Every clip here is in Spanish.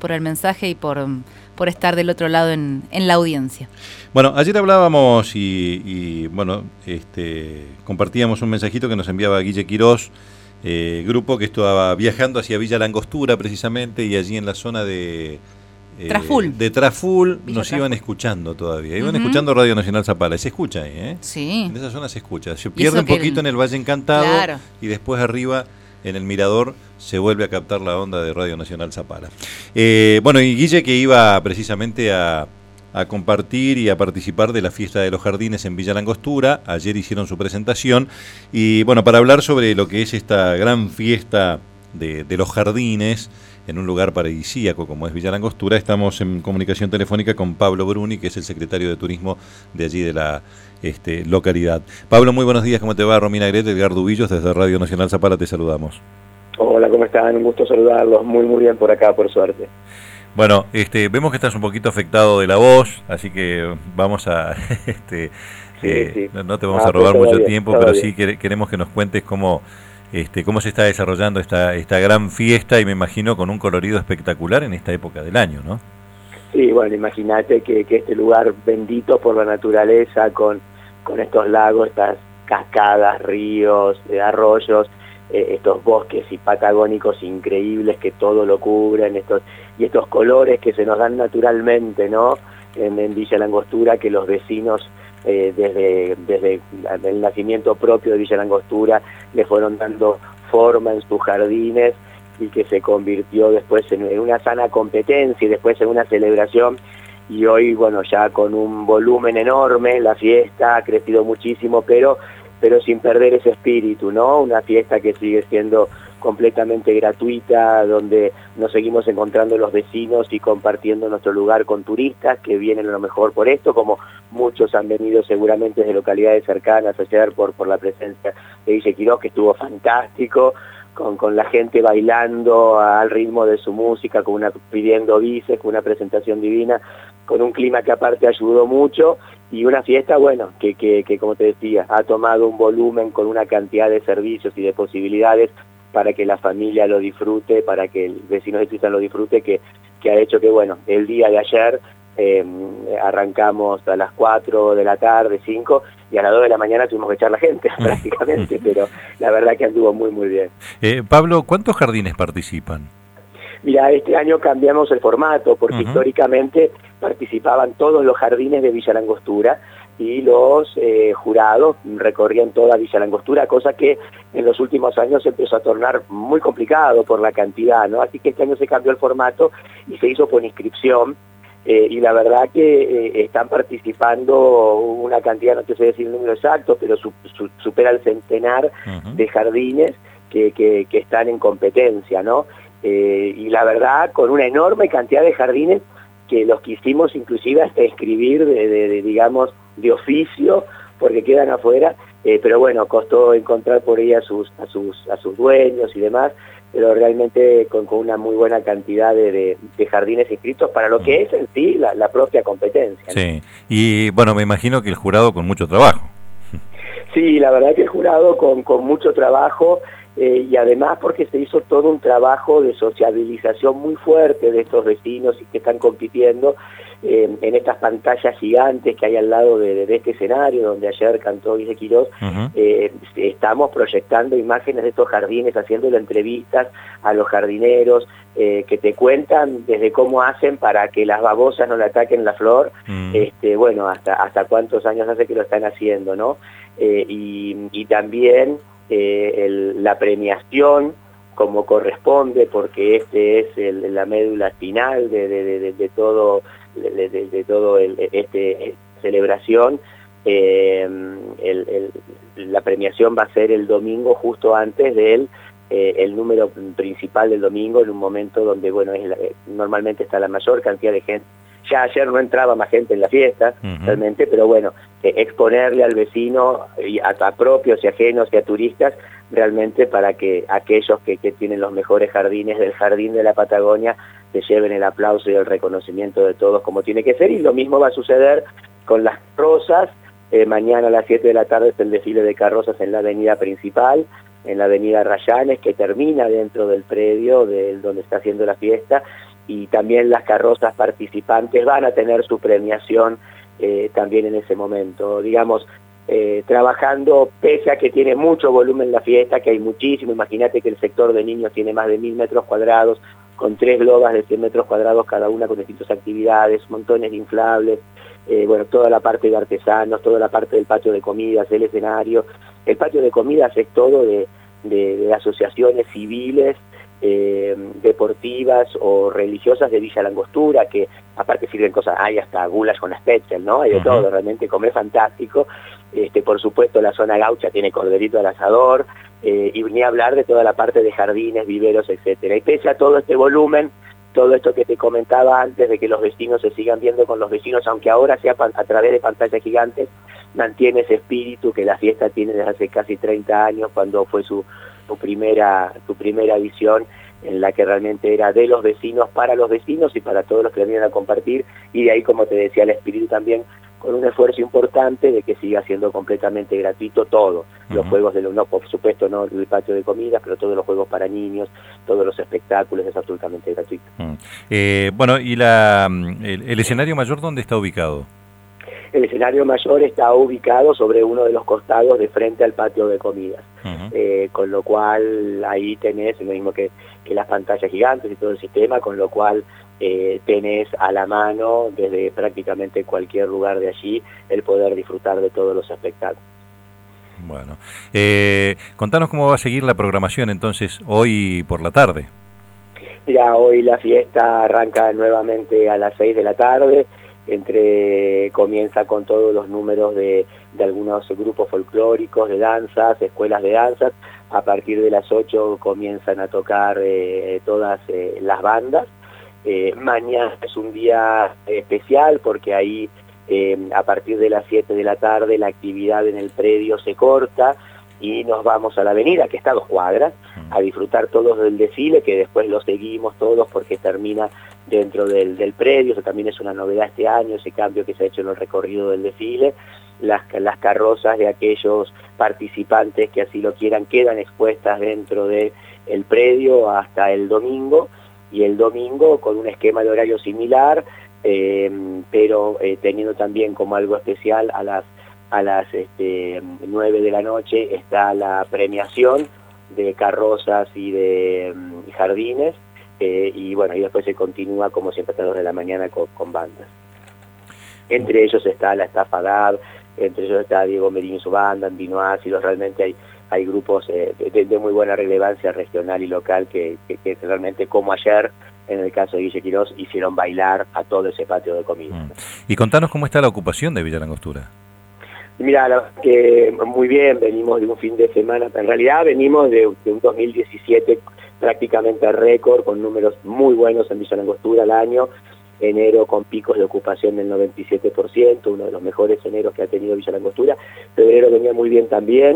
el mensaje y por estar del otro lado en la audiencia. Bueno, ayer hablábamos y compartíamos un mensajito que nos enviaba Guille Quirós, grupo que estaba viajando hacia Villa Langostura precisamente, y allí en la zona de Traful nos iban escuchando todavía. Iban escuchando Radio Nacional Zapala. Se escucha ahí, ¿eh? Sí. En esa zona se escucha. Se pierde un poquito en el Valle Encantado, claro, y después arriba en el Mirador se vuelve a captar la onda de Radio Nacional Zapala. Bueno, y Guille, que iba precisamente a compartir y a participar de la fiesta de los jardines en Villa Langostura. Ayer hicieron su presentación y bueno, para hablar sobre lo que es esta gran fiesta de los jardines en un lugar paradisíaco como es Villa Langostura, estamos en comunicación telefónica con Pablo Bruni, que es el secretario de Turismo de allí de la localidad. Pablo, muy buenos días, ¿cómo te va? Romina Gret, Edgar Dubillos, desde Radio Nacional Zapala te saludamos. Hola, ¿cómo están? Un gusto saludarlos, muy bien por acá, por suerte. Bueno, vemos que estás un poquito afectado de la voz, así que vamos a... sí. No te vamos a robar mucho tiempo, pero sí queremos que nos cuentes cómo se está desarrollando esta gran fiesta, y me imagino con un colorido espectacular en esta época del año, ¿no? Sí, bueno, imagínate que este lugar bendito por la naturaleza, con estos lagos, estas cascadas, ríos, arroyos, estos bosques y patagónicos increíbles que todo lo cubren, estos colores que se nos dan naturalmente, ¿no? En Villa Langostura, que los vecinos desde el nacimiento propio de Villa Langostura le fueron dando forma en sus jardines, y que se convirtió después en una sana competencia y después en una celebración. Y hoy, bueno, ya con un volumen enorme, la fiesta ha crecido muchísimo, pero sin perder ese espíritu, ¿no? Una fiesta que sigue siendo completamente gratuita, donde nos seguimos encontrando los vecinos y compartiendo nuestro lugar con turistas que vienen a lo mejor por esto, como muchos han venido seguramente de localidades cercanas ayer por la presencia de Guille Quirós, que estuvo fantástico, con la gente bailando al ritmo de su música, pidiendo bices, con una presentación divina, con un clima que aparte ayudó mucho, y una fiesta, bueno, que como te decía, ha tomado un volumen con una cantidad de servicios y de posibilidades para que la familia lo disfrute, para que el vecino de Suiza lo disfrute, que ha hecho que, bueno, el día de ayer arrancamos a las 4 de la tarde, 5, y a las 2 de la mañana tuvimos que echar la gente prácticamente, pero la verdad que anduvo muy bien. Pablo, ¿cuántos jardines participan? Mira, este año cambiamos el formato, porque históricamente participaban todos los jardines de Villa Langostura, y los jurados recorrían toda Villa Langostura, cosa que en los últimos años se empezó a tornar muy complicado por la cantidad, ¿no? Así que este año se cambió el formato y se hizo por inscripción, y la verdad que están participando una cantidad, no te sé decir el número exacto, pero supera el centenar de jardines que están en competencia, ¿no? Y la verdad, con una enorme cantidad de jardines que los quisimos inclusive hasta escribir digamos, de oficio, porque quedan afuera, pero bueno, costó encontrar por ahí a sus dueños y demás, pero realmente con una muy buena cantidad de jardines inscritos para lo que es en sí la propia competencia, ¿no? Sí, y bueno, me imagino que el jurado con mucho trabajo. Sí, la verdad que el jurado con mucho trabajo, y además porque se hizo todo un trabajo de sociabilización muy fuerte de estos vecinos y que están compitiendo en estas pantallas gigantes que hay al lado de este escenario donde ayer cantó Guille Quirós. Estamos proyectando imágenes de estos jardines, haciéndole entrevistas a los jardineros que te cuentan desde cómo hacen para que las babosas no le ataquen la flor, bueno, hasta cuántos años hace que lo están haciendo, ¿no? Y también la premiación como corresponde, porque es la médula espinal de todo celebración. La premiación va a ser el domingo, justo antes del el número principal del domingo, en un momento donde, bueno, normalmente está la mayor cantidad de gente. Ya ayer no entraba más gente en la fiesta, realmente, pero bueno, exponerle al vecino, y a propios y ajenos y a turistas, realmente para que aquellos que tienen los mejores jardines del jardín de la Patagonia se lleven el aplauso y el reconocimiento de todos como tiene que ser. Y lo mismo va a suceder con las carrozas. Mañana a las 7 de la tarde es el desfile de carrozas en la avenida principal, en la avenida Rayanes, que termina dentro del predio donde está haciendo la fiesta. y también las carrozas participantes van a tener su premiación también en ese momento, digamos, trabajando, pese a que tiene mucho volumen la fiesta, que hay muchísimo. Imagínate que el sector de niños tiene más de 1000 metros cuadrados, con 3 globas de 100 metros cuadrados cada una, con distintas actividades, montones de inflables, bueno, toda la parte de artesanos, toda la parte del patio de comidas, el escenario. El patio de comidas es todo de asociaciones civiles, deportivas o religiosas de Villa Langostura, que aparte sirven cosas, hay hasta gulas con spetzel, ¿no? Hay de todo, realmente comer fantástico. Por supuesto la zona gaucha tiene corderito al asador, y ni hablar de toda la parte de jardines, viveros, etcétera. Y pese a todo este volumen, todo esto que te comentaba antes de que los vecinos se sigan viendo con los vecinos, aunque ahora sea a través de pantallas gigantes, mantiene ese espíritu que la fiesta tiene desde hace casi 30 años, cuando fue su primera edición, en la que realmente era de los vecinos, para los vecinos y para todos los que venían a compartir, y de ahí, como te decía, el espíritu también, con un esfuerzo importante de que siga siendo completamente gratuito todo. Los juegos no, por supuesto, no el patio de comidas, pero todos los juegos para niños, todos los espectáculos, es absolutamente gratuito. Bueno, ¿y el escenario mayor dónde está ubicado? El escenario mayor está ubicado sobre uno de los costados de frente al patio de comidas, con lo cual ahí tenés lo mismo que las pantallas gigantes y todo el sistema, con lo cual tenés a la mano desde prácticamente cualquier lugar de allí el poder disfrutar de todos los espectáculos. Bueno, contanos cómo va a seguir la programación entonces hoy por la tarde. Ya hoy la fiesta arranca nuevamente a las 6 de la tarde, comienza con todos los números de algunos grupos folclóricos, de danzas, escuelas de danzas. A partir de las 8 comienzan a tocar todas las bandas. Mañana es un día especial porque ahí a partir de las 7 de la tarde la actividad en el predio se corta y nos vamos a la avenida, que está a 2 cuadras, a disfrutar todos del desfile, que después lo seguimos todos porque termina dentro del predio. Eso también es una novedad este año, ese cambio que se ha hecho en el recorrido del desfile. Las carrozas de aquellos participantes que así lo quieran quedan expuestas dentro del predio hasta el domingo, y el domingo con un esquema de horario similar, pero teniendo también como algo especial a las 9 de la noche está la premiación de carrozas y de jardines, y bueno, y después se continúa como siempre hasta las 2 de la mañana con bandas. Entre ellos está la Estafa Gab, entre ellos está Diego Merino y su banda, Vino Ácido. Realmente hay grupos de muy buena relevancia regional y local que realmente, como ayer en el caso de Guille Quirós, hicieron bailar a todo ese patio de comida. Y contanos cómo está la ocupación de Villa Langostura. Mira, la verdad que muy bien, venimos de un fin de semana, en realidad venimos de un 2017 prácticamente récord, con números muy buenos en Villa Langostura al año. Enero con picos de ocupación del 97%, uno de los mejores eneros que ha tenido Villa Langostura. Febrero venía muy bien también,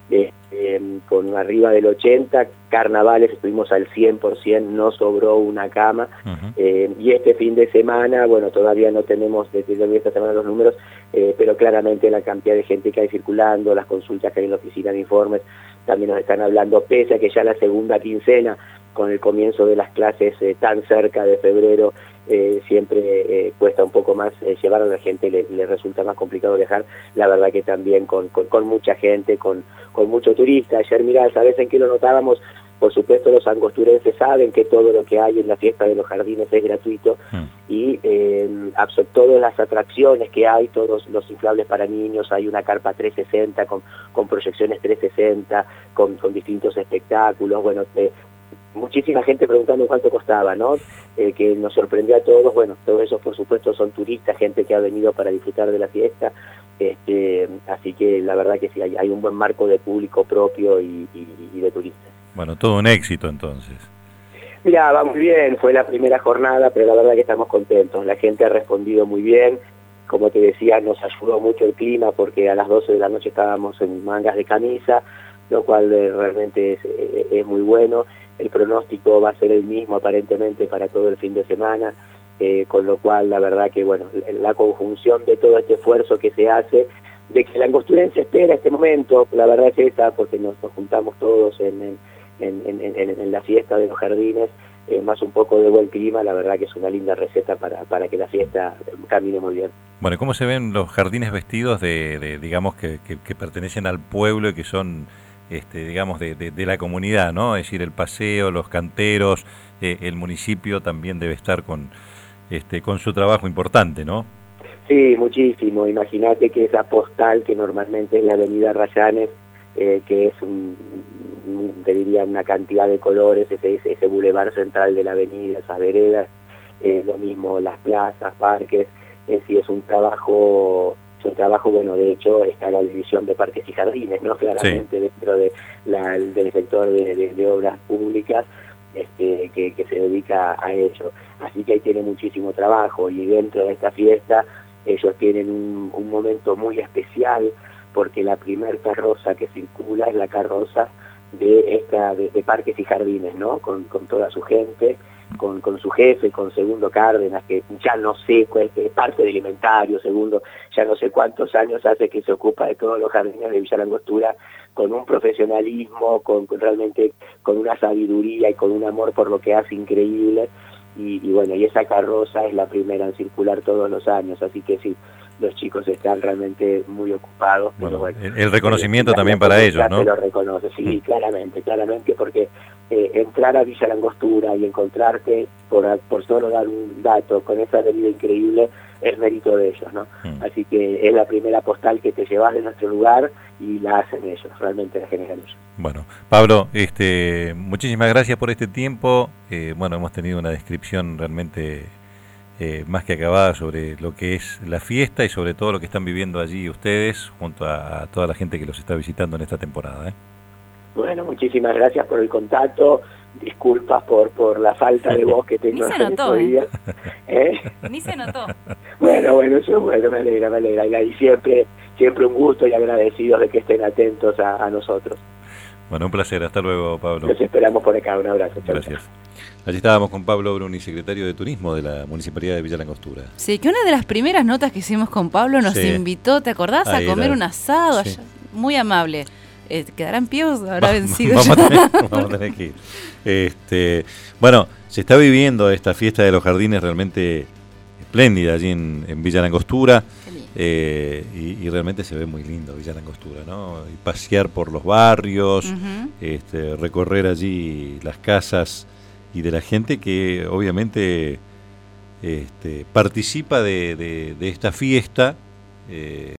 con arriba del 80%, carnavales estuvimos al 100%, no sobró una cama. Y este fin de semana, bueno, todavía no tenemos desde esta semana los números, pero claramente la cantidad de gente que hay circulando, las consultas que hay en la oficina de informes, también nos están hablando, pese a que ya la segunda quincena, con el comienzo de las clases tan cerca de febrero, siempre cuesta un poco más llevar a la gente, le resulta más complicado viajar. La verdad que también con mucha gente, con mucho turista. Ayer, mirá, ¿sabes en qué lo notábamos? Por supuesto, los angosturenses saben que todo lo que hay en la fiesta de los jardines es gratuito, y todas las atracciones que hay, todos los inflables para niños, hay una carpa 360 con proyecciones 360, con distintos espectáculos. Bueno, muchísima gente preguntando cuánto costaba, ¿no? Que nos sorprendió a todos. Bueno, todos esos por supuesto son turistas, gente que ha venido para disfrutar de la fiesta, así que la verdad que sí, hay un buen marco de público propio y de turistas. Bueno, todo un éxito entonces. Mira, va muy bien, fue la primera jornada, pero la verdad que estamos contentos, la gente ha respondido muy bien. Como te decía, nos ayudó mucho el clima porque a las 12 de la noche estábamos en mangas de camisa, lo cual realmente es muy bueno. El pronóstico va a ser el mismo aparentemente para todo el fin de semana, con lo cual la verdad que bueno, la conjunción de todo este esfuerzo que se hace, de que la angosturense espera este momento, la verdad es esa, porque nos juntamos todos en la fiesta de los jardines, más un poco de buen clima, la verdad que es una linda receta para que la fiesta camine muy bien. Bueno, ¿cómo se ven los jardines vestidos de digamos, que pertenecen al pueblo y que son, digamos, de la comunidad, ¿no? Es decir, el paseo, los canteros, el municipio también debe estar con su trabajo importante, ¿no? Sí, muchísimo. Imagínate que esa postal que normalmente es la avenida Rayanes, que es te diría una cantidad de colores, ese bulevar central de la avenida, esas veredas, lo mismo las plazas, parques, sí es un trabajo, bueno, de hecho está la división de parques y jardines, ¿no? Claramente sí. Dentro del sector de obras públicas, que se dedica a ello. Así que ahí tiene muchísimo trabajo, y dentro de esta fiesta ellos tienen un momento muy especial, porque la primer carroza que circula es la carroza de Parques y Jardines, ¿no? Con toda su gente, con su jefe, con Segundo Cárdenas, que ya no sé cuál es parte del inventario, Segundo, ya no sé cuántos años hace que se ocupa de todos los jardines de Villa Langostura, con un profesionalismo, realmente con una sabiduría y con un amor por lo que hace increíble, y bueno, y esa carroza es la primera en circular todos los años, así que sí, los chicos están realmente muy ocupados. Bueno, pero bueno, el reconocimiento también para ellos, ¿no? Se lo reconoce, sí, claramente, porque entrar a Villa Langostura y encontrarte, por solo dar un dato, con esa avenida increíble, es mérito de ellos, ¿no? Así que es la primera postal que te llevas de nuestro lugar y la hacen ellos, realmente la generan ellos. Bueno, Pablo, muchísimas gracias por este tiempo. Bueno, hemos tenido una descripción realmente más que acabada sobre lo que es la fiesta y sobre todo lo que están viviendo allí ustedes junto a toda la gente que los está visitando en esta temporada. Bueno, muchísimas gracias por el contacto, disculpas por la falta de voz que tengo en estos días. Ni se notó. Bueno, eso me alegra, y siempre un gusto y agradecidos de que estén atentos a nosotros. Bueno, un placer, hasta luego, Pablo. Los esperamos por acá, un abrazo. Gracias. Allí estábamos con Pablo Bruni, secretario de Turismo de la Municipalidad de Villa Langostura. Sí, que una de las primeras notas que hicimos con Pablo nos invitó, ¿te acordás? A comer un asado, allá, muy amable. ¿Quedarán pies ahora vencidos? Vamos a tener que ir. Bueno, se está viviendo esta fiesta de los jardines realmente espléndida allí en Villa Langostura. Y realmente se ve muy lindo Villa Langostura, ¿no? Y pasear por los barrios, recorrer allí las casas y de la gente que obviamente participa de esta fiesta.